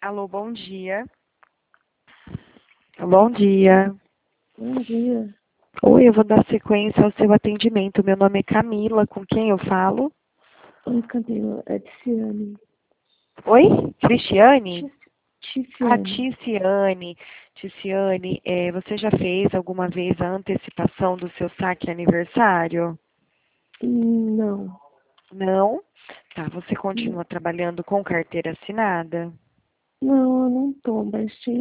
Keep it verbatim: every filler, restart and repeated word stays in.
Alô, bom dia. Bom dia. Bom dia. Oi, eu vou dar sequência ao seu atendimento. Meu nome é Camila, com quem eu falo? Oi, Camila. É Ticiane. Oi? Cristiane? Ah, Ticiane. Ticiane. Ticiane, é, você já fez alguma vez a antecipação do seu saque aniversário? Não. Não? Tá, você Não, continua trabalhando com carteira assinada? não, eu não tô, mas tinha